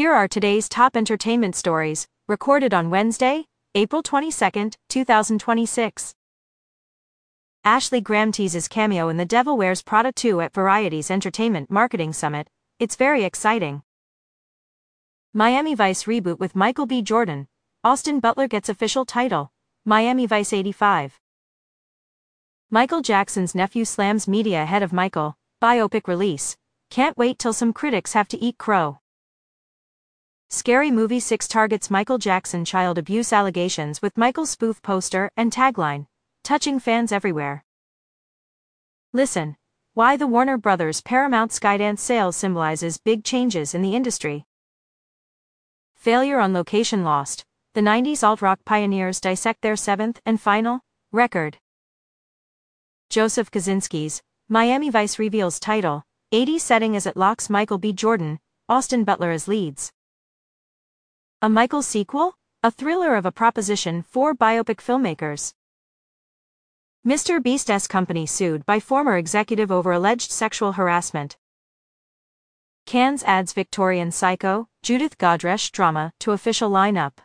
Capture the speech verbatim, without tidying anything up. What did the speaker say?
Here are today's top entertainment stories, recorded on Wednesday, April twenty-second, two thousand twenty-six. Ashley Graham teases cameo in The Devil Wears Prada two at Variety's Entertainment Marketing Summit. It's very exciting. Miami Vice reboot with Michael B. Jordan. Austin Butler gets official title. Miami Vice eighty-five. Michael Jackson's nephew slams media ahead of Michael biopic release. Can't wait till some critics have to eat crow. Scary Movie six targets Michael Jackson child abuse allegations with Michael's spoof poster and tagline, touching fans everywhere. Listen, why the Warner Brothers Paramount Skydance sales symbolizes big changes in the industry. Failure on Location Lost. The nineties alt-rock pioneers dissect their seventh and final record. Joseph Kosinski's Miami Vice reveals title, eighties setting as it locks Michael B. Jordan, Austin Butler as leads. A Michael sequel? A thriller of a proposition for biopic filmmakers. Mister Beast's company sued by former executive over alleged sexual harassment. Cannes adds Victorian Psycho, Judith Godrèche drama to official lineup.